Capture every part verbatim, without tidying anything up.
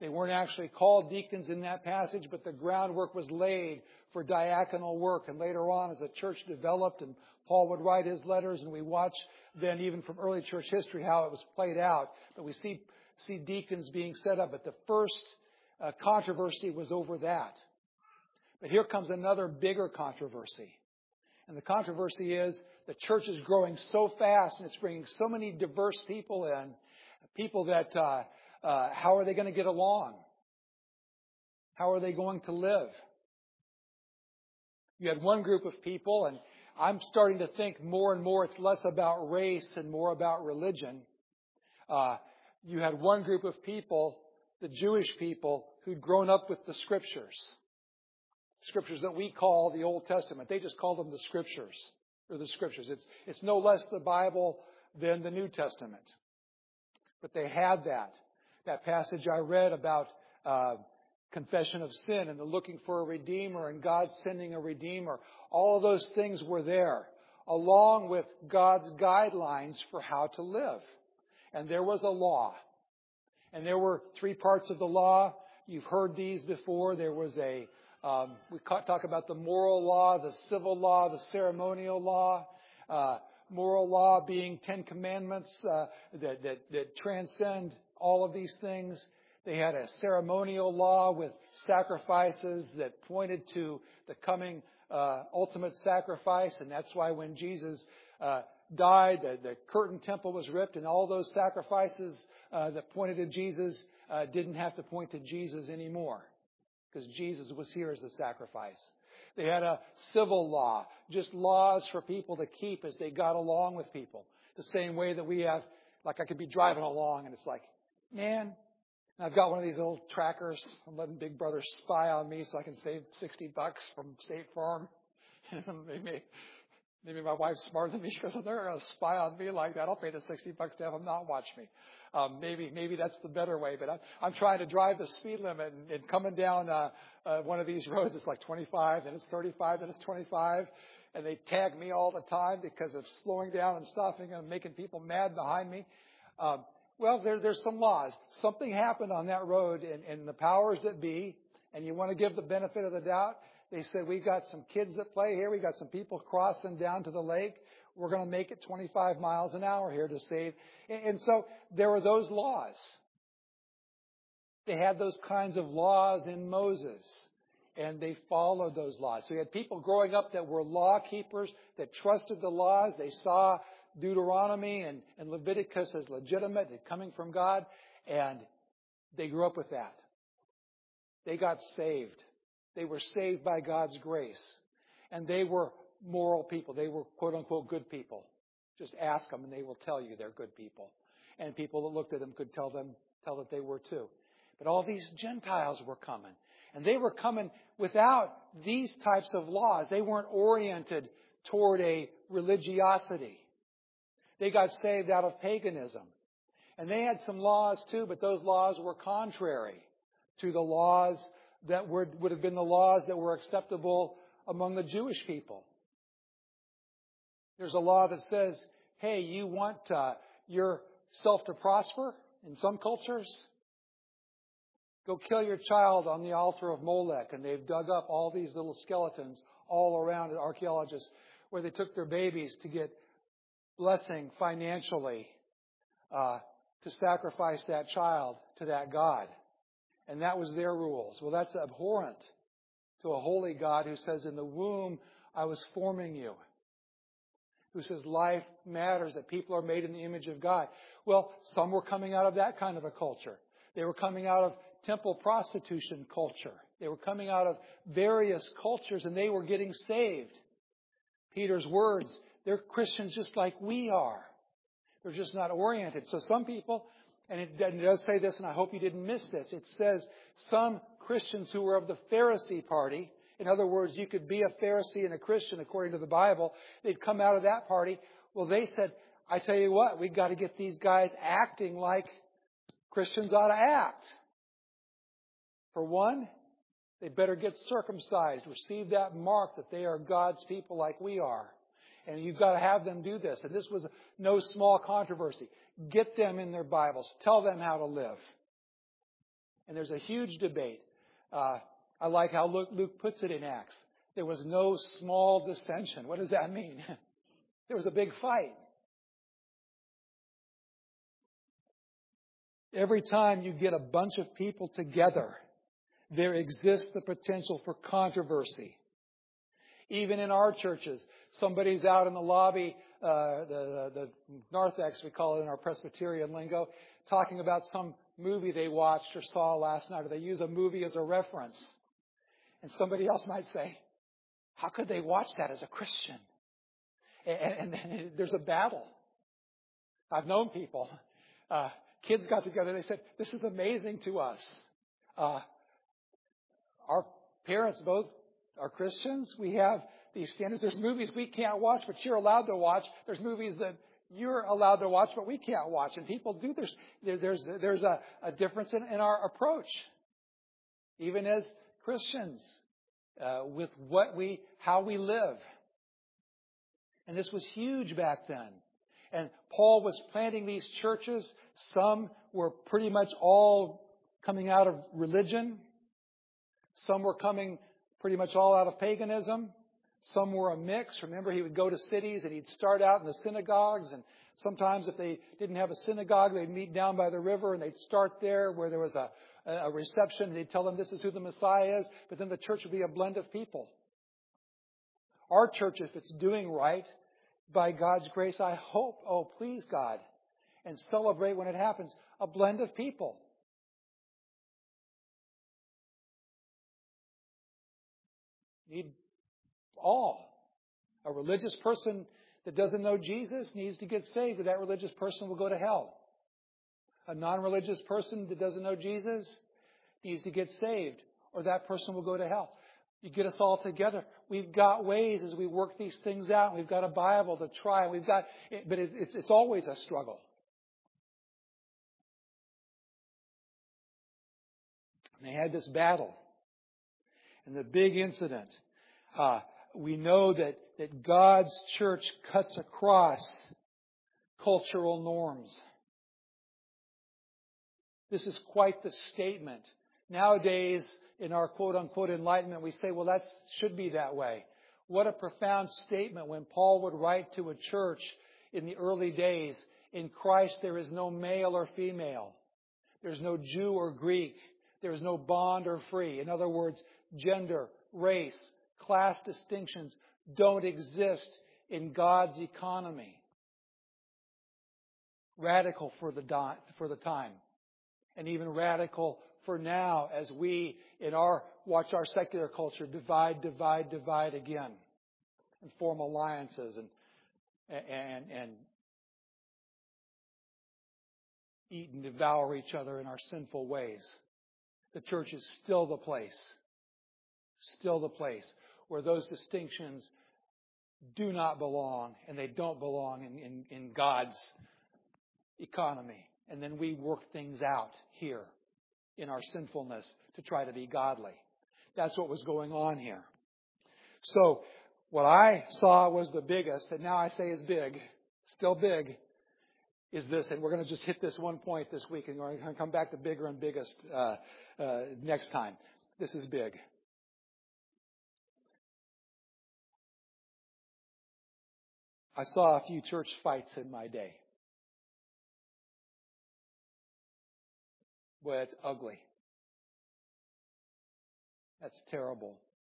They weren't actually called deacons in that passage, but the groundwork was laid for diaconal work. And later on, as the church developed and Paul would write his letters, and we watch then even from early church history how it was played out. But we see, see deacons being set up. But the first uh, controversy was over that. But here comes another bigger controversy. And the controversy is the church is growing so fast and it's bringing so many diverse people in. People that, uh, uh, how are they going to get along? How are they going to live? You had one group of people, and I'm starting to think more and more it's less about race and more about religion. Uh, you had one group of people, the Jewish people, who'd grown up with the Scriptures. Scriptures that we call the Old Testament. They just call them the Scriptures, or the Scriptures. It's, it's no less the Bible than the New Testament. But they had that. That passage I read about uh, confession of sin and the looking for a Redeemer and God sending a Redeemer. All of those things were there, along with God's guidelines for how to live. And there was a law. And there were three parts of the law. You've heard these before. There was a, um, we talk about the moral law, the civil law, the ceremonial law. Uh, moral law being Ten Commandments uh, that, that, that transcend all of these things. They had a ceremonial law with sacrifices that pointed to the coming uh, ultimate sacrifice. And that's why when Jesus uh, died, the, the curtain temple was ripped, and all those sacrifices uh, that pointed to Jesus uh, didn't have to point to Jesus anymore, because Jesus was here as the sacrifice. They had a civil law, just laws for people to keep as they got along with people. The same way that we have, like I could be driving along and it's like, man, I've got one of these old trackers. I'm letting Big Brother spy on me so I can save sixty bucks from State Farm. maybe, maybe my wife's smarter than me. She goes, oh, they're going to spy on me like that. I'll pay the sixty bucks to have them not watch me. Um, maybe, maybe that's the better way. But I'm, I'm trying to drive the speed limit, and, and coming down uh, uh, one of these roads, it's like twenty-five, then it's thirty-five, then it's twenty-five. And they tag me all the time because of slowing down and stopping and making people mad behind me. Um, Well, there, there's some laws. Something happened on that road, and, and the powers that be, and you want to give the benefit of the doubt, they said, we've got some kids that play here. We've got some people crossing down to the lake. We're going to make it twenty-five miles an hour here to save. And, and so there were those laws. They had those kinds of laws in Moses, and they followed those laws. So you had people growing up that were law keepers, that trusted the laws. They saw Deuteronomy and, and Leviticus as legitimate and coming from God, and they grew up with that. They got saved. They were saved by God's grace. And they were moral people. They were quote-unquote good people. Just ask them and they will tell you they're good people. And people that looked at them could tell them tell that they were too. But all these Gentiles were coming. And they were coming without these types of laws. They weren't oriented toward a religiosity. They got saved out of paganism. And they had some laws too, but those laws were contrary to the laws that would, would have been the laws that were acceptable among the Jewish people. There's a law that says, hey, you want uh, yourself to prosper in some cultures? Go kill your child on the altar of Molech. And they've dug up all these little skeletons all around, archaeologists, where they took their babies to get blessing financially uh, to sacrifice that child to that God. And that was their rules. Well, that's abhorrent to a holy God who says, in the womb I was forming you. Who says life matters, that people are made in the image of God. Well, some were coming out of that kind of a culture. They were coming out of temple prostitution culture. They were coming out of various cultures, and they were getting saved. Peter's words, they're Christians just like we are. They're just not oriented. So some people, and it does say this, and I hope you didn't miss this, it says some Christians who were of the Pharisee party, in other words, you could be a Pharisee and a Christian according to the Bible, they'd come out of that party. Well, they said, I tell you what, we've got to get these guys acting like Christians ought to act. For one, they better get circumcised, receive that mark that they are God's people like we are. And you've got to have them do this. And this was no small controversy. Get them in their Bibles. Tell them how to live. And there's a huge debate. Uh, I like how Luke, Luke puts it in Acts. There was no small dissension. What does that mean? There was a big fight. Every time you get a bunch of people together, there exists the potential for controversy. Even in our churches, somebody's out in the lobby, uh, the, the, the narthex, we call it in our Presbyterian lingo, talking about some movie they watched or saw last night, or they use a movie as a reference. And somebody else might say, how could they watch that as a Christian? And, and, and there's a battle. I've known people. Uh, kids got together, they said, this is amazing to us. Uh, our parents both are Christians. We have these standards. There's movies we can't watch, but you're allowed to watch. There's movies that you're allowed to watch, but we can't watch. And people do. There's there's there's a, a difference in, in our approach, even as Christians, uh, with what we how we live. And this was huge back then. And Paul was planting these churches. Some were pretty much all coming out of religion. Some were coming pretty much all out of paganism. Some were a mix. Remember, he would go to cities and he'd start out in the synagogues. And sometimes if they didn't have a synagogue, they'd meet down by the river and they'd start there where there was a, a reception. And they'd tell them this is who the Messiah is. But then the church would be a blend of people. Our church, if it's doing right, by God's grace, I hope, oh, please God, and celebrate when it happens, a blend of people. Need all. A religious person that doesn't know Jesus needs to get saved, or that religious person will go to hell. A non-religious person that doesn't know Jesus needs to get saved, or that person will go to hell. You get us all together. We've got ways as we work these things out. We've got a Bible to try. We've got, but it's it's always a struggle. And they had this battle, and the big incident. Uh, we know that that God's church cuts across cultural norms. This is quite the statement. Nowadays, in our quote-unquote enlightenment, we say, well, that should be that way. What a profound statement when Paul would write to a church in the early days, in Christ there is no male or female. There's no Jew or Greek. There's no bond or free. In other words, gender, race, class distinctions don't exist in God's economy. Radical for the, di- for the time. And even radical for now, as we, in our, watch our secular culture, divide, divide, divide again. And form alliances and, and, and eat and devour each other in our sinful ways. The church is still the place, still the place where those distinctions do not belong, and they don't belong in, in, in God's economy. And then we work things out here in our sinfulness to try to be godly. That's what was going on here. So what I saw was the biggest, and now I say is big, still big, is this. And we're going to just hit this one point this week, and we're going to come back to bigger and biggest uh, uh, next time. This is big. I saw a few church fights in my day. Boy, it's ugly. That's terrible.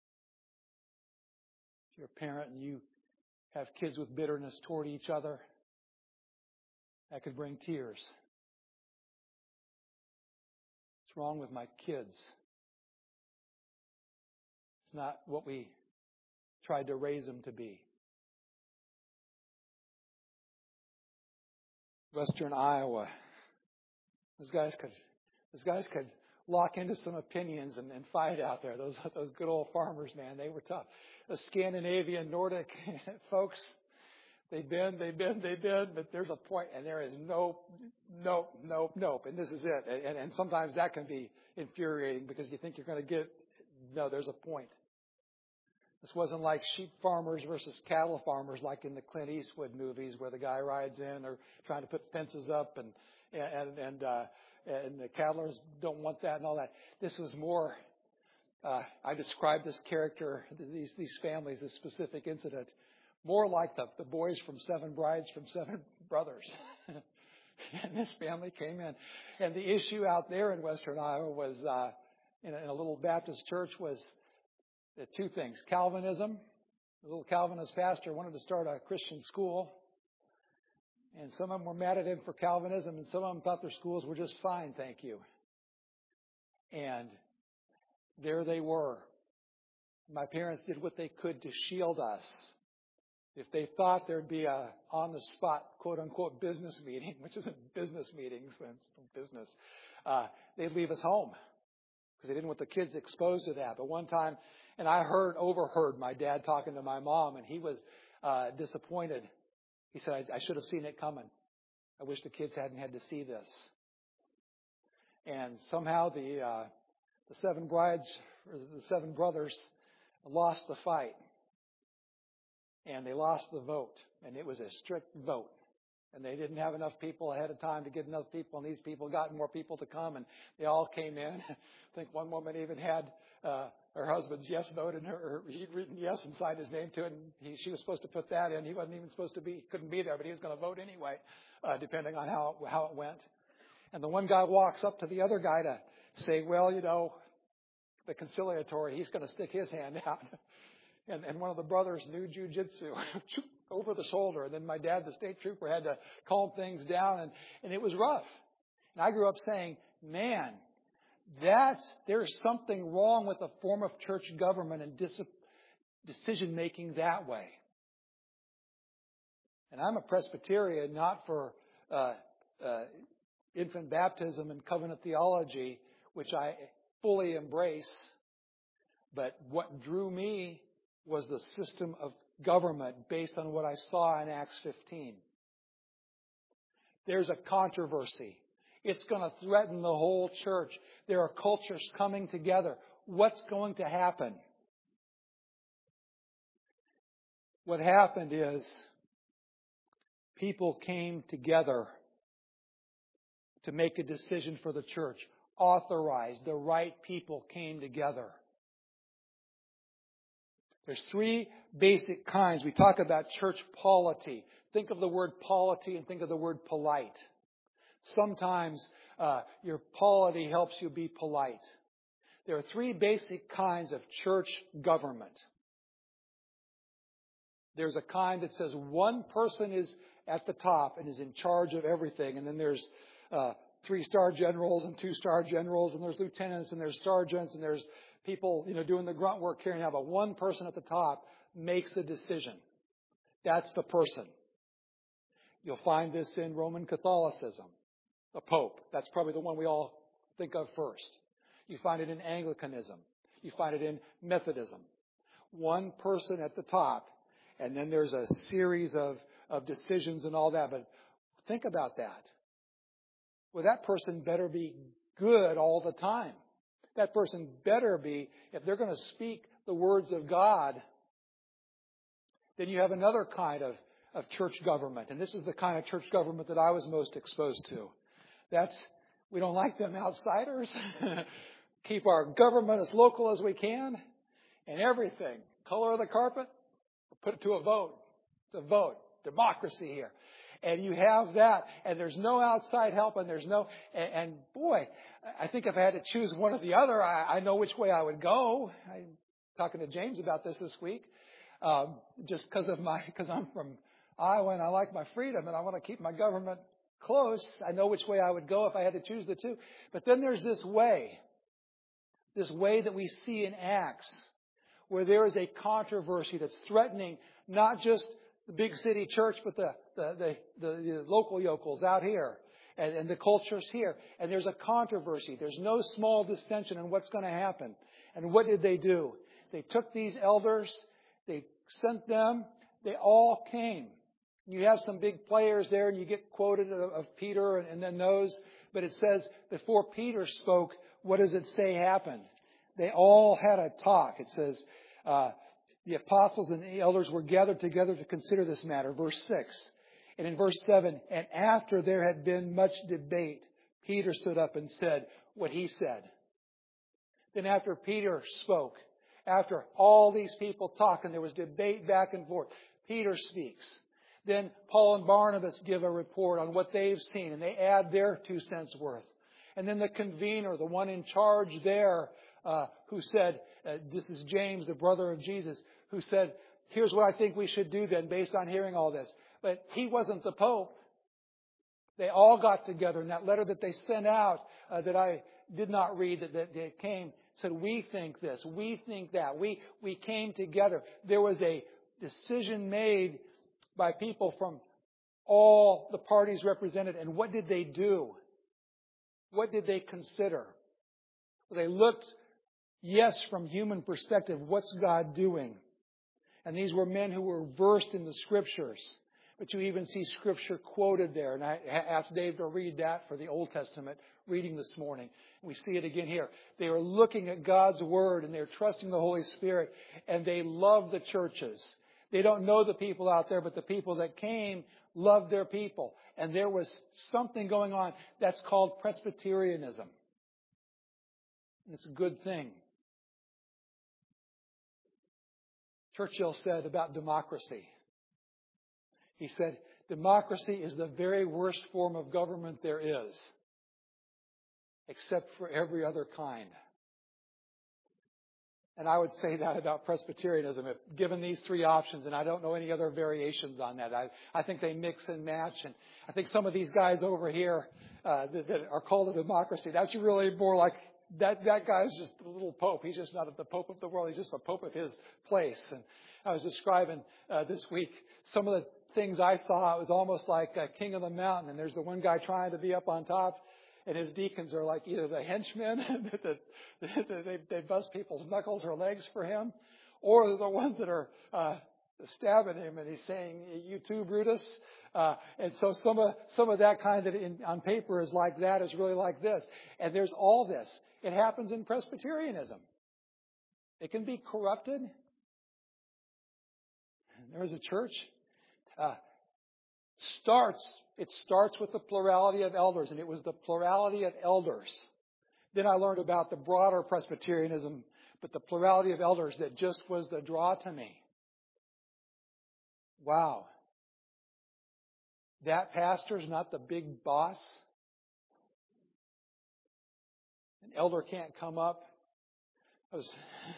If you're a parent and you have kids with bitterness toward each other, that could bring tears. What's wrong with my kids? It's not what we tried to raise them to be. Western Iowa. Those guys could Those guys could lock into some opinions and, and fight out there. Those those good old farmers, man, they were tough. The Scandinavian, Nordic folks, they bend, they bend, they bend, but there's a point, and there is no, nope, nope, nope, and this is it. And, and sometimes that can be infuriating because you think you're going to get, no, there's a point. This wasn't like sheep farmers versus cattle farmers like in the Clint Eastwood movies where the guy rides in or trying to put fences up and and and uh, and the Cadlers don't want that and all that. This was more, uh, I described this character, these, these families, this specific incident, more like the, the boys from Seven Brides from Seven Brothers. And this family came in. And the issue out there in Western Iowa was, uh, in, a, in a little Baptist church, was uh, two things. Calvinism. The little Calvinist pastor wanted to start a Christian school. And some of them were mad at him for Calvinism, and some of them thought their schools were just fine, thank you. And there they were. My parents did what they could to shield us. If they thought there'd be a on-the-spot, quote-unquote, business meeting, which isn't business meetings, that's business, uh, they'd leave us home because they didn't want the kids exposed to that. But one time, and I heard, overheard my dad talking to my mom, and he was uh, disappointed. He said, I, I should have seen it coming. I wish the kids hadn't had to see this. And somehow the uh, the seven brides, or the seven brothers, lost the fight. And they lost the vote. And it was a strict vote. And they didn't have enough people ahead of time to get enough people. And these people got more people to come. And they all came in. I think one woman even had uh, her husband's yes vote, and her, he'd written yes and signed his name to it. And he, she was supposed to put that in. He wasn't even supposed to be, couldn't be there, but he was going to vote anyway, uh, depending on how, how it went. And the one guy walks up to the other guy to say, well, you know, the conciliatory, he's going to stick his hand out. And, and one of the brothers knew jujitsu over the shoulder. And then my dad, the state trooper, had to calm things down. And, and it was rough. And I grew up saying, man, that's, there's something wrong with a form of church government and dis- decision making that way. And I'm a Presbyterian, not for uh, uh, infant baptism and covenant theology, which I fully embrace. But what drew me was the system of government based on what I saw in Acts fifteen. There's a controversy. It's going to threaten the whole church. There are cultures coming together. What's going to happen? What happened is people came together to make a decision for the church. Authorized. The right people came together. There's three basic kinds. We talk about church polity. Think of the word polity and think of the word polite. Sometimes uh, your polity helps you be polite. There are three basic kinds of church government. There's a kind that says one person is at the top and is in charge of everything. And then there's uh, three-star generals and two-star generals, and there's lieutenants and there's sergeants and there's people, you know, doing the grunt work carrying out. But one person at the top makes a decision. That's the person. You'll find this in Roman Catholicism. The Pope. That's probably the one we all think of first. You find it in Anglicanism. You find it in Methodism. One person at the top, and then there's a series of, of decisions and all that. But think about that. Well, that person better be good all the time. That person better be, if they're going to speak the words of God, then you have another kind of, of church government. And this is the kind of church government that I was most exposed to. That's, we don't like them outsiders. Keep our government as local as we can. And everything. Color of the carpet, put it to a vote. It's a vote. Democracy here. And you have that, and there's no outside help, and there's no, and, and boy, I think if I had to choose one or the other, I, I know which way I would go. I'm talking to James about this this week, um, just because of my, because I'm from Iowa and I like my freedom and I want to keep my government close. I know which way I would go if I had to choose the two. But then there's this way, this way that we see in Acts, where there is a controversy that's threatening not just the big city church, but the, the, the, the, the local yokels out here and, and the cultures here. And there's a controversy. There's no small dissension on what's going to happen. And what did they do? They took these elders, they sent them, they all came. You have some big players there and you get quoted of, of Peter and, and then those. But it says before Peter spoke, what does it say happened? They all had a talk. It says, uh, the apostles and the elders were gathered together to consider this matter. Verse six. And in verse seven, and after there had been much debate, Peter stood up and said what he said. Then after Peter spoke, after all these people talked and there was debate back and forth, Peter speaks. Then Paul and Barnabas give a report on what they've seen and they add their two cents worth. And then the convener, the one in charge there, uh, who said, uh, this is James, the brother of Jesus, who said, here's what I think we should do then based on hearing all this. But he wasn't the Pope. They all got together in that letter that they sent out uh, that I did not read, that, that, that came, said, we think this, we think that. We, we came together. There was a decision made by people from all the parties represented. And what did they do? What did they consider? Well, they looked, yes, from human perspective, what's God doing? And these were men who were versed in the Scriptures. But you even see Scripture quoted there. And I asked Dave to read that for the Old Testament reading this morning. We see it again here. They are looking at God's Word and they're trusting the Holy Spirit. And they love the churches. They don't know the people out there, but the people that came loved their people. And there was something going on that's called Presbyterianism. And it's a good thing. Churchill said about democracy. He said, democracy is the very worst form of government there is, except for every other kind. And I would say that about Presbyterianism. If given these three options, and I don't know any other variations on that, I, I think they mix and match. And I think some of these guys over here uh, that, that are called a democracy, that's really more like that, that guy's just a little pope. He's just not the pope of the world. He's just the pope of his place. And I was describing uh, this week some of the things I saw. It was almost like a king of the mountain. And there's the one guy trying to be up on top. And his deacons are like either the henchmen that they, they bust people's knuckles or legs for him, or they're the ones that are uh, stabbing him. And he's saying, "You too, Brutus." Uh, and so some of some of that kind of in, on paper is like that is really like this. And there's all this. It happens in Presbyterianism. It can be corrupted. There was a church. Uh, starts. It starts with the plurality of elders, and it was the plurality of elders. Then I learned about the broader Presbyterianism, but the plurality of elders that just was the draw to me. Wow. That pastor's not the big boss. An elder can't come up. I was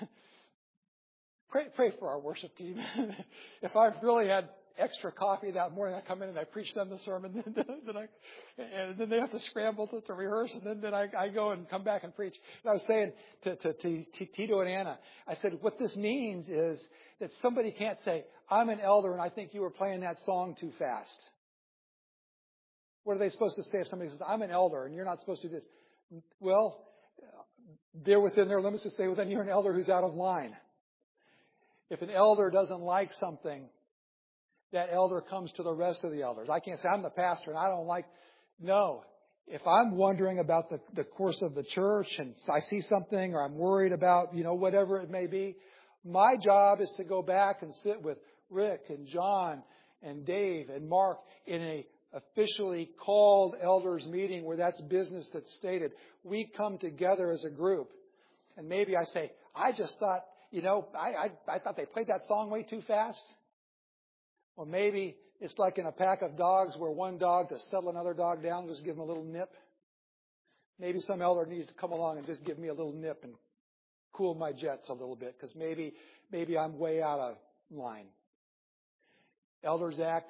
pray, pray for our worship team. If I've really had extra coffee that morning, I come in and I preach them the sermon, then, then I, and then they have to scramble to, to rehearse, and then, then I, I go and come back and preach. And I was saying to, to, to, to Tito and Anna, I said, what this means is that somebody can't say, I'm an elder and I think you were playing that song too fast. What are they supposed to say if somebody says, I'm an elder and you're not supposed to do this? Well, they're within their limits to say, well, then you're an elder who's out of line. If an elder doesn't like something, that elder comes to the rest of the elders. I can't say, I'm the pastor and I don't like. No. If I'm wondering about the, the course of the church and I see something or I'm worried about, you know, whatever it may be, my job is to go back and sit with Rick and John and Dave and Mark in a officially called elders meeting where that's business that's stated. We come together as a group. And maybe I say, I just thought, you know, I, I, I thought they played that song way too fast. Or maybe it's like in a pack of dogs where one dog, to settle another dog down, just give him a little nip. Maybe some elder needs to come along and just give me a little nip and cool my jets a little bit, because maybe maybe I'm way out of line. Elders act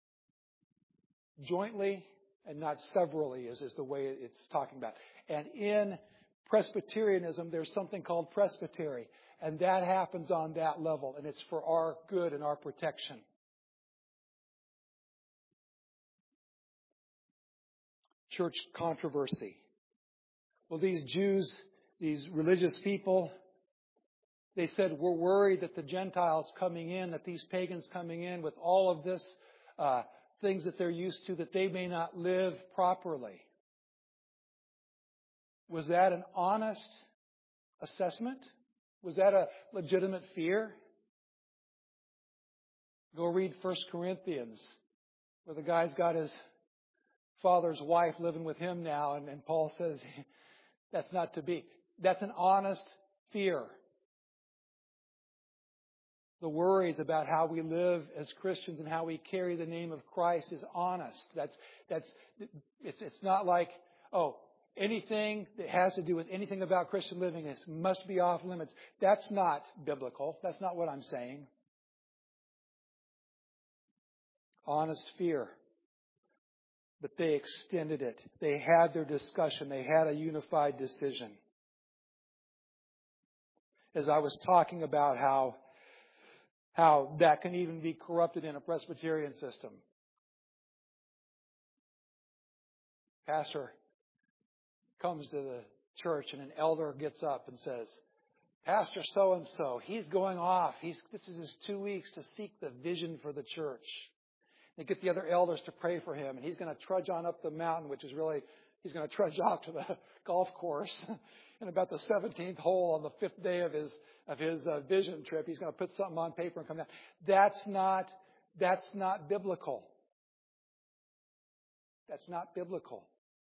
jointly and not severally, is, is the way it's talking about. And in Presbyterianism, there's something called presbytery, and that happens on that level, and it's for our good and our protection. Church controversy. Well, these Jews, these religious people, they said, we're worried that the Gentiles coming in, that these pagans coming in with all of this, uh, things that they're used to, that they may not live properly. Was that an honest assessment? Was that a legitimate fear? Go read First Corinthians, where the guy's got his father's wife living with him now, and, and Paul says that's not to be. That's an honest fear. The worries about how we live as Christians and how we carry the name of Christ is honest. That's that's it's it's not like, oh, anything that has to do with anything about Christian living is must be off limits. That's not biblical. That's not what I'm saying. Honest fear. But they extended it. They had their discussion. They had a unified decision. As I was talking about how how that can even be corrupted in a Presbyterian system. Pastor comes to the church and an elder gets up and says, Pastor so-and-so, he's going off. He's, this is his two weeks to seek the vision for the church. They get the other elders to pray for him, and he's going to trudge on up the mountain, which is really, he's going to trudge off to the golf course. And about the seventeenth hole on the fifth day of his of his uh, vision trip, he's going to put something on paper and come down. That's not that's not biblical. That's not biblical.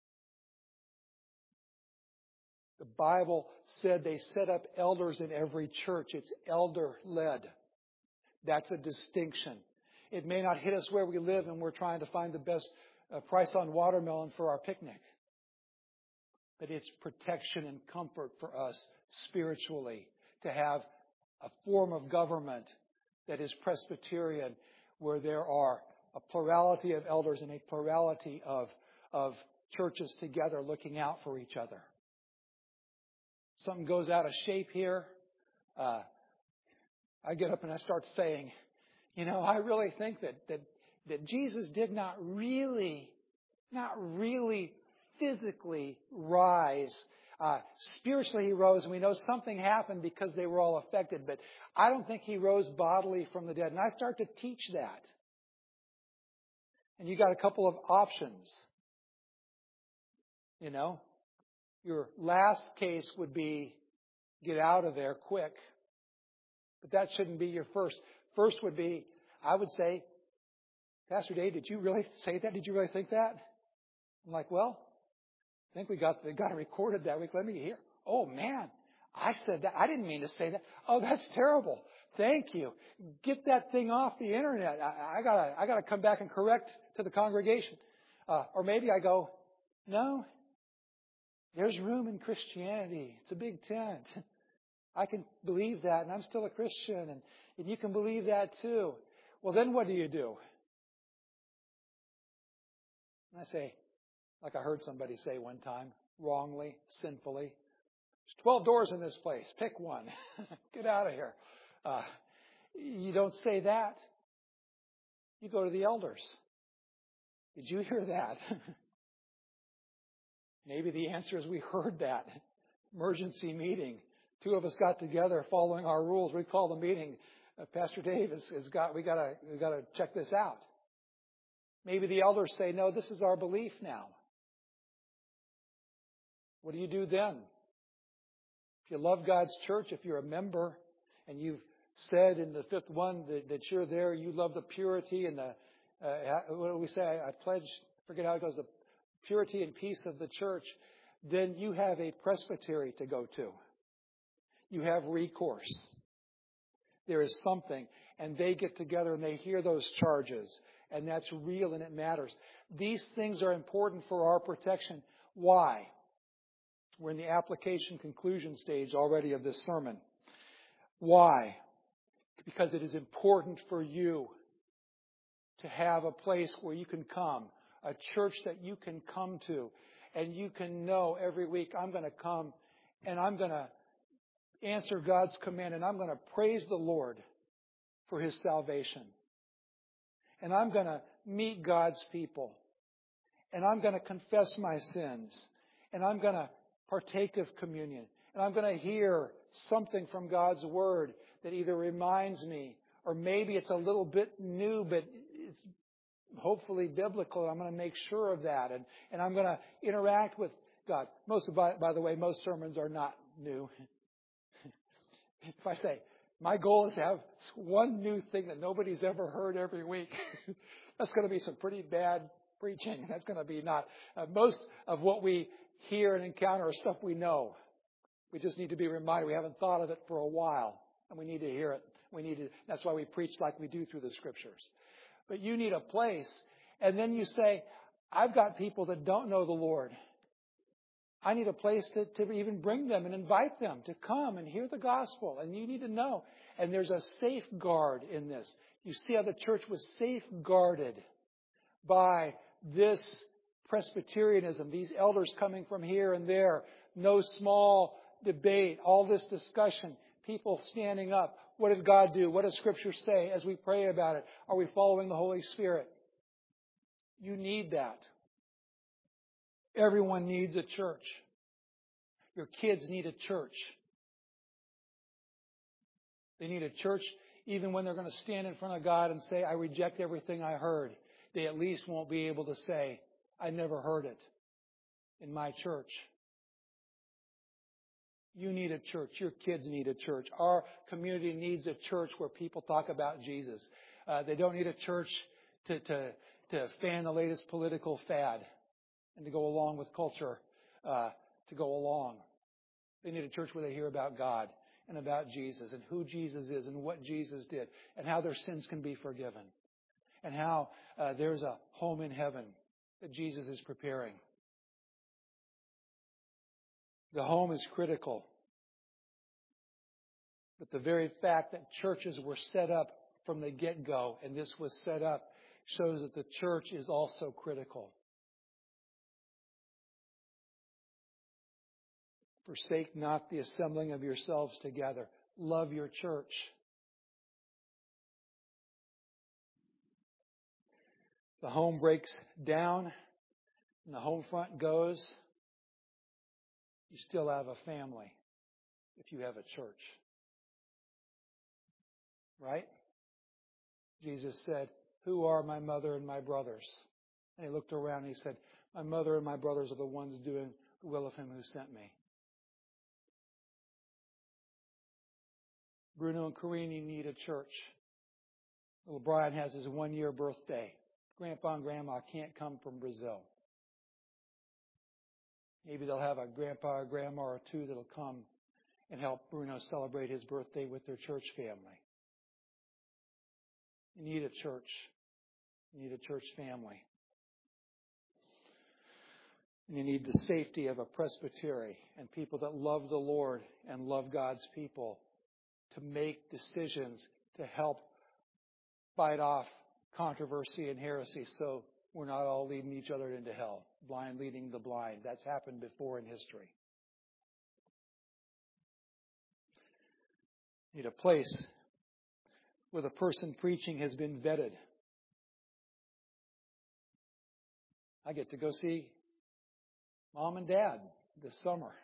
The Bible said they set up elders in every church. It's elder-led. That's a distinction. It may not hit us where we live and we're trying to find the best uh, price on watermelon for our picnic. But it's protection and comfort for us spiritually to have a form of government that is Presbyterian, where there are a plurality of elders and a plurality of, of churches together looking out for each other. Something goes out of shape here. Uh, I get up and I start saying, you know, I really think that, that, that Jesus did not really, not really physically rise. Uh, spiritually he rose, and we know something happened because they were all affected, but I don't think he rose bodily from the dead. And I start to teach that. And you got a couple of options. You know, your last case would be get out of there quick. But that shouldn't be your first. First would be, I would say, Pastor Dave, did you really say that? Did you really think that? I'm like, well, I think we got, we got it recorded that week. Let me hear. Oh, man, I said that. I didn't mean to say that. Oh, that's terrible. Thank you. Get that thing off the internet. I, I gotta, I gotta come back and correct to the congregation. Uh, or maybe I go, no, there's room in Christianity. It's a big tent. I can believe that, and I'm still a Christian, and, and you can believe that too. Well, then what do you do? And I say, like I heard somebody say one time, wrongly, sinfully, there's twelve doors in this place. Pick one. Get out of here. Uh, you don't say that. You go to the elders. Did you hear that? Maybe the answer is we heard that. Emergency meeting. Two of us got together following our rules. We called the meeting. Uh, Pastor Dave has, has got, we gotta, we gotta check this out. Maybe the elders say, no, this is our belief now. What do you do then? If you love God's church, if you're a member, and you've said in the fifth one that, that you're there, you love the purity and the, uh, what do we say? I, I pledge, forget how it goes, the purity and peace of the church, then you have a presbytery to go to. You have recourse. There is something, and they get together and they hear those charges, and that's real and it matters. These things are important for our protection. Why? We're in the application conclusion stage already of this sermon. Why? Because it is important for you to have a place where you can come, a church that you can come to, and you can know every week, I'm going to come and I'm going to answer God's command, and I'm going to praise the Lord for His salvation. And I'm going to meet God's people. And I'm going to confess my sins. And I'm going to partake of communion. And I'm going to hear something from God's Word that either reminds me, or maybe it's a little bit new, but it's hopefully biblical. I'm going to make sure of that. And, and I'm going to interact with God. Most of, by, by the way, most sermons are not new. If I say, my goal is to have one new thing that nobody's ever heard every week, that's going to be some pretty bad preaching. That's going to be not, uh, most of what we hear and encounter are stuff we know. We just need to be reminded. We haven't thought of it for a while, and we need to hear it. We need to, that's why we preach like we do through the Scriptures. But you need a place, and then you say, I've got people that don't know the Lord. I need a place to, to even bring them and invite them to come and hear the gospel. And you need to know. And there's a safeguard in this. You see how the church was safeguarded by this Presbyterianism, these elders coming from here and there, no small debate, all this discussion, people standing up. What did God do? What does Scripture say as we pray about it? Are we following the Holy Spirit? You need that. Everyone needs a church. Your kids need a church. They need a church even when they're going to stand in front of God and say, I reject everything I heard. They at least won't be able to say, I never heard it in my church. You need a church. Your kids need a church. Our community needs a church where people talk about Jesus. Uh, they don't need a church to, to, to fan the latest political fad and to go along with culture, uh, to go along. They need a church where they hear about God and about Jesus and who Jesus is and what Jesus did and how their sins can be forgiven and how uh, there's a home in heaven that Jesus is preparing. The home is critical. But the very fact that churches were set up from the get-go and this was set up shows that the church is also critical. Forsake not the assembling of yourselves together. Love your church. The home breaks down and the home front goes. You still have a family if you have a church. Right? Jesus said, who are my mother and my brothers? And he looked around and he said, my mother and my brothers are the ones doing the will of him who sent me. Bruno and Carini need a church. Little Brian has his one-year birthday. Grandpa and Grandma can't come from Brazil. Maybe they'll have a grandpa or grandma or two that'll come and help Bruno celebrate his birthday with their church family. You need a church. You need a church family. And you need the safety of a presbytery and people that love the Lord and love God's people to make decisions to help fight off controversy and heresy so we're not all leading each other into hell. Blind leading the blind. That's happened before in history. You need a place where the person preaching has been vetted. I get to go see Mom and Dad this summer.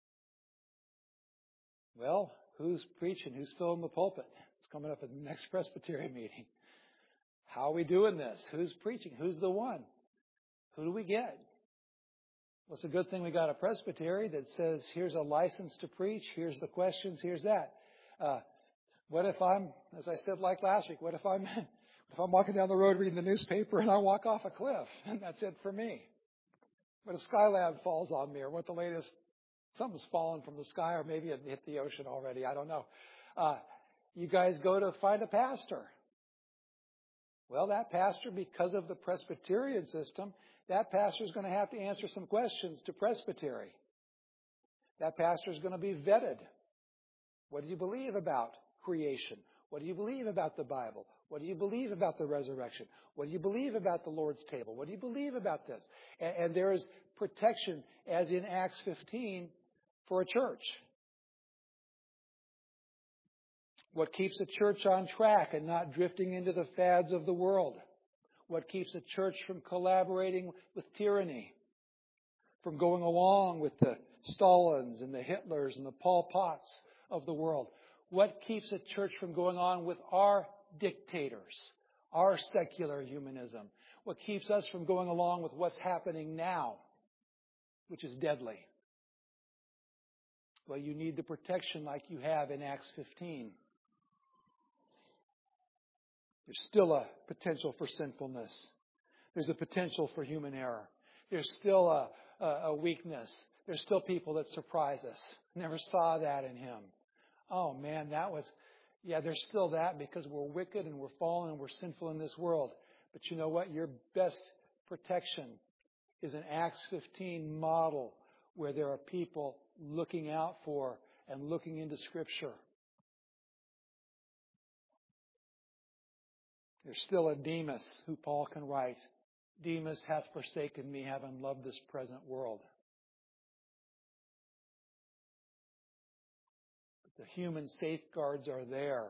Well, who's preaching? Who's filling the pulpit? It's coming up at the next Presbyterian meeting. How are we doing this? Who's preaching? Who's the one? Who do we get? Well, it's a good thing we got a presbytery that says, here's a license to preach, here's the questions, here's that. Uh, what if I'm, as I said like last week, what if I'm if I'm walking down the road reading the newspaper and I walk off a cliff and that's it for me? What if Skylab falls on me or what the latest, something's fallen from the sky or maybe it hit the ocean already, I don't know. Uh, you guys go to find a pastor. Well, that pastor, because of the Presbyterian system, that pastor is going to have to answer some questions to presbytery. That pastor is going to be vetted. What do you believe about creation? What do you believe about the Bible? What do you believe about the resurrection? What do you believe about the Lord's table? What do you believe about this? And, and there is protection, as in Acts fifteen, for a church. What keeps a church on track and not drifting into the fads of the world? What keeps a church from collaborating with tyranny? From going along with the Stalins and the Hitlers and the Pol Pots of the world? What keeps a church from going on with our dictators, our secular humanism? What keeps us from going along with what's happening now, which is deadly? Well, you need the protection like you have in Acts fifteen. There's still a potential for sinfulness. There's a potential for human error. There's still a, a, a weakness. There's still people that surprise us. Never saw that in him. Oh man, that was, yeah, there's still that because we're wicked and we're fallen and we're sinful in this world. But you know what? Your best protection is an Acts fifteen model where there are people looking out for and looking into Scripture. There's still a Demas who Paul can write, Demas hath forsaken me, having loved this present world. But the human safeguards are there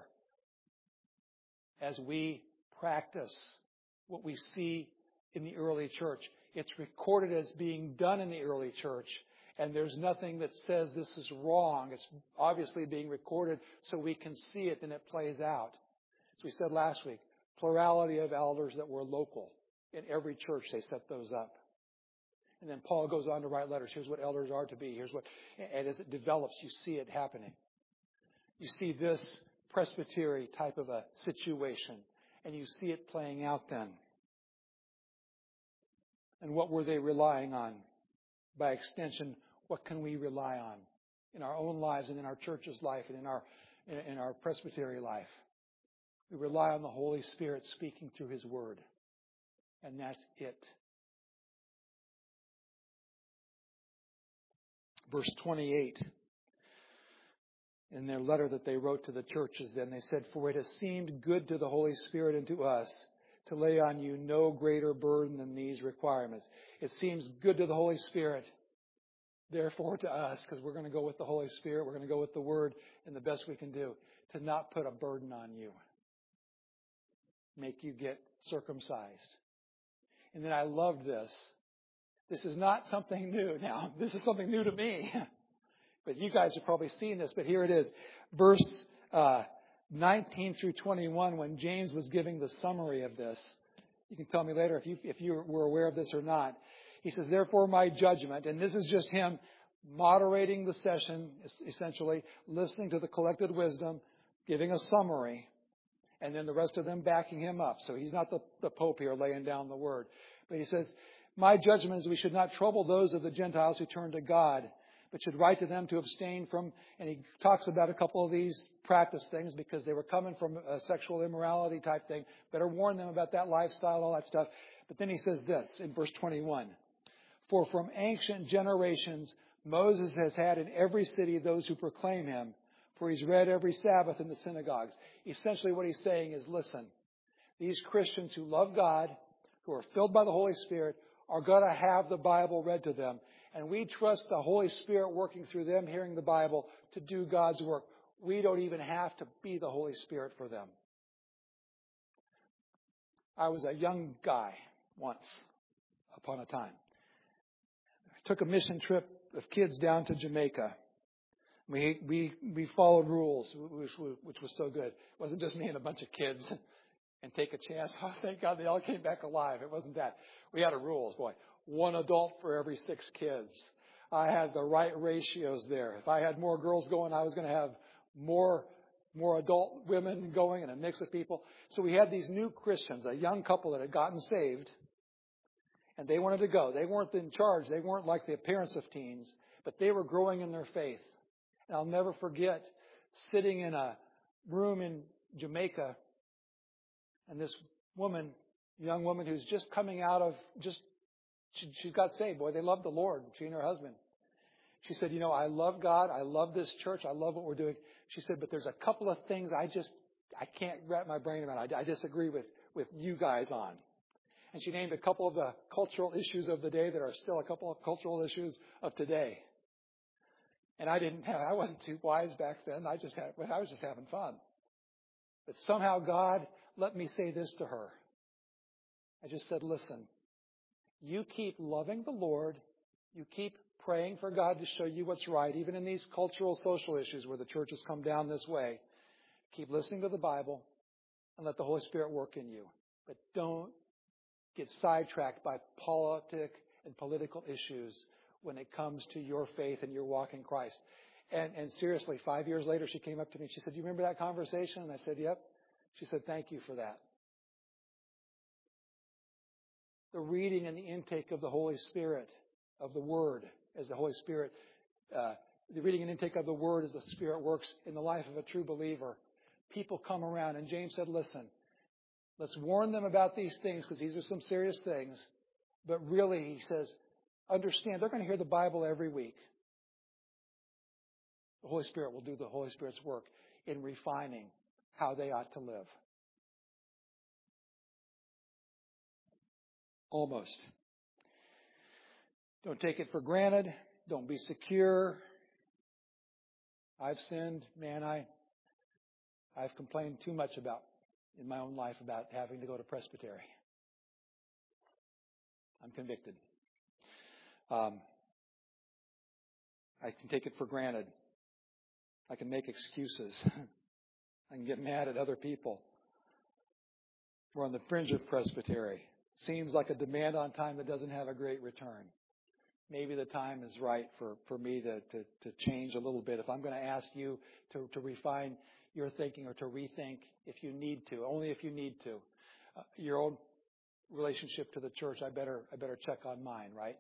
as we practice what we see in the early church. It's recorded as being done in the early church, and there's nothing that says this is wrong. It's obviously being recorded so we can see it and it plays out. As we said last week, plurality of elders that were local. In every church they set those up. And then Paul goes on to write letters. Here's what elders are to be. Here's what, and as it develops, you see it happening. You see this presbytery type of a situation, and you see it playing out then. And what were they relying on? By extension, what can we rely on in our own lives and in our church's life and in our in our presbytery life? We rely on the Holy Spirit speaking through His Word. And that's it. Verse twenty-eight. In their letter that they wrote to the churches then, they said, "For it has seemed good to the Holy Spirit and to us to lay on you no greater burden than these requirements." It seems good to the Holy Spirit, therefore to us, because we're going to go with the Holy Spirit, we're going to go with the Word, and the best we can do, to not put a burden on you. Make you get circumcised. And then I loved this. This is not something new. Now, this is something new to me. But you guys have probably seen this, but here it is. Verse uh, nineteen through twenty-one, when James was giving the summary of this. You can tell me later if you if you were aware of this or not. He says, "Therefore my judgment," and this is just him moderating the session, essentially, listening to the collected wisdom, giving a summary, and then the rest of them backing him up. So he's not the, the Pope here laying down the word. But he says, "My judgment is we should not trouble those of the Gentiles who turn to God, but should write to them to abstain from," and he talks about a couple of these practice things because they were coming from a sexual immorality type thing. Better warn them about that lifestyle, all that stuff. But then he says this in verse twenty-one. "For from ancient generations Moses has had in every city those who proclaim him, for he's read every Sabbath in the synagogues." Essentially what he's saying is, listen, these Christians who love God, who are filled by the Holy Spirit, are going to have the Bible read to them. And we trust the Holy Spirit working through them, hearing the Bible, to do God's work. We don't even have to be the Holy Spirit for them. I was a young guy once, upon a time. I took a mission trip of kids down to Jamaica. We we we followed rules, which, which was so good. It wasn't just me and a bunch of kids and take a chance. Oh, thank God they all came back alive. It wasn't that. We had a rules, boy. One adult for every six kids. I had the right ratios there. If I had more girls going, I was going to have more more adult women going and a mix of people. So we had these new Christians, a young couple that had gotten saved, and they wanted to go. They weren't in charge. They weren't like the appearance of teens, but they were growing in their faith. And I'll never forget sitting in a room in Jamaica, and this woman, young woman who's just coming out of just She, she got saved. Boy, they loved the Lord, she and her husband. She said, "You know, I love God. I love this church. I love what we're doing." She said, "But there's a couple of things I just, I can't wrap my brain around. I, I disagree with, with you guys on." And she named a couple of the cultural issues of the day that are still a couple of cultural issues of today. And I didn't have, I wasn't too wise back then. I just had, I was just having fun. But somehow God let me say this to her. I just said, "Listen, you keep loving the Lord. You keep praying for God to show you what's right, even in these cultural, social issues where the church has come down this way. Keep listening to the Bible and let the Holy Spirit work in you. But don't get sidetracked by politic and political issues when it comes to your faith and your walk in Christ." And, and seriously, five years later, she came up to me and she said, "Do you remember that conversation?" And I said, "Yep." She said, "Thank you for that." the reading and the intake of the Holy Spirit, of the Word, as the Holy Spirit, uh, the reading and intake of the Word as the Spirit works in the life of a true believer. People come around, and James said, listen, let's warn them about these things because these are some serious things. But really, he says, understand, they're going to hear the Bible every week. The Holy Spirit will do the Holy Spirit's work in refining how they ought to live. Almost. Don't take it for granted. Don't be secure. I've sinned. Man, I, I've complained too much about, in my own life, about having to go to presbytery. I'm convicted. Um, I can take it for granted. I can make excuses. I can get mad at other people. We're on the fringe of presbytery. Seems like a demand on time that doesn't have a great return. Maybe the time is right for, for me to, to, to change a little bit. If I'm going to ask you to, to refine your thinking or to rethink if you need to, only if you need to, uh, your own relationship to the church, I better I better check on mine, right?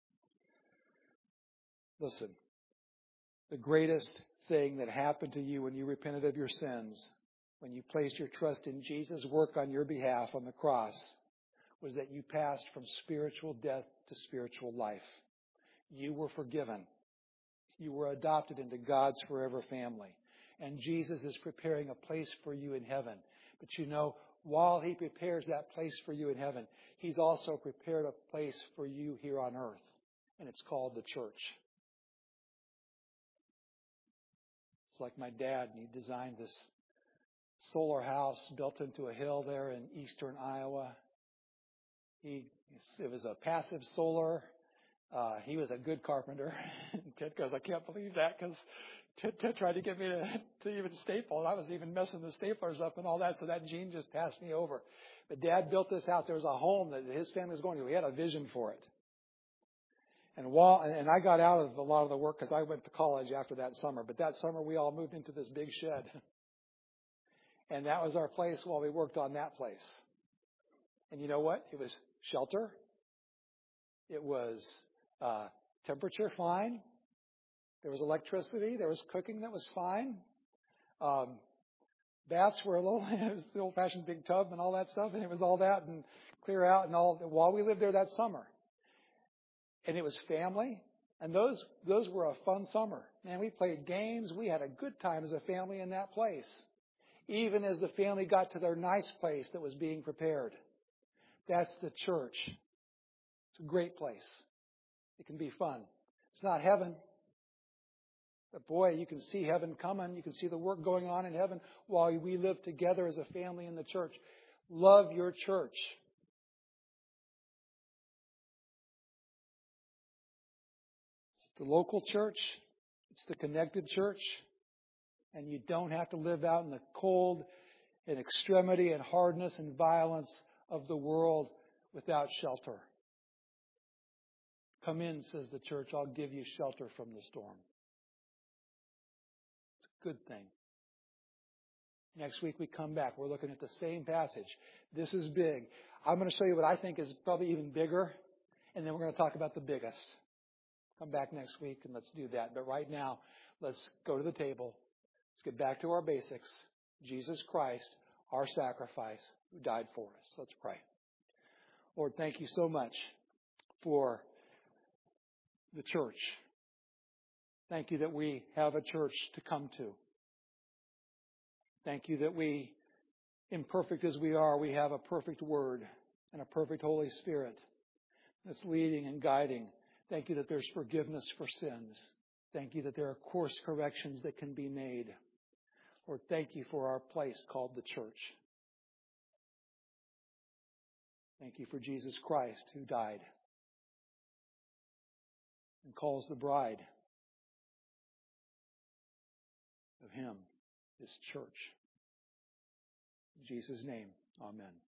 Listen, the greatest thing that happened to you when you repented of your sins, when you placed your trust in Jesus' work on your behalf on the cross, was that you passed from spiritual death to spiritual life. You were forgiven. You were adopted into God's forever family. And Jesus is preparing a place for you in heaven. But you know, while He prepares that place for you in heaven, He's also prepared a place for you here on earth. And it's called the church. It's like my dad, and he designed this solar house built into a hill there in eastern Iowa. He, it was a passive solar. Uh, he was a good carpenter. Ted goes, I can't believe that because Ted, Ted tried to get me to, to even staple. And I was even messing the staplers up and all that, so that gene just passed me over. But Dad built this house. There was a home that his family was going to. He had a vision for it. And while and I got out of a lot of the work because I went to college after that summer. But that summer we all moved into this big shed. And that was our place while we worked on that place. And you know what? It was shelter. It was uh, temperature fine. There was electricity. There was cooking that was fine. Um, baths were a little, it was the old-fashioned big tub and all that stuff. And it was all that and clear out and all while we lived there that summer. And it was family. And those those were a fun summer. Man, we played games. We had a good time as a family in that place. Even as the family got to their nice place that was being prepared. That's the church. It's a great place. It can be fun. It's not heaven. But boy, you can see heaven coming. You can see the work going on in heaven while we live together as a family in the church. Love your church. It's the local church. It's the connected church. And you don't have to live out in the cold and extremity and hardness and violence of the world without shelter. Come in, says the church. I'll give you shelter from the storm. It's a good thing. Next week we come back. We're looking at the same passage. This is big. I'm going to show you what I think is probably even bigger, and then we're going to talk about the biggest. Come back next week and let's do that. But right now, let's go to the table. Let's get back to our basics. Jesus Christ, our sacrifice, who died for us. Let's pray. Lord, thank you so much for the church. Thank you that we have a church to come to. Thank you that we, imperfect as we are, we have a perfect Word and a perfect Holy Spirit that's leading and guiding. Thank you that there's forgiveness for sins. Thank you that there are course corrections that can be made. Lord, thank you for our place called the church. Thank you for Jesus Christ who died and calls the bride of Him, His church. In Jesus' name, amen.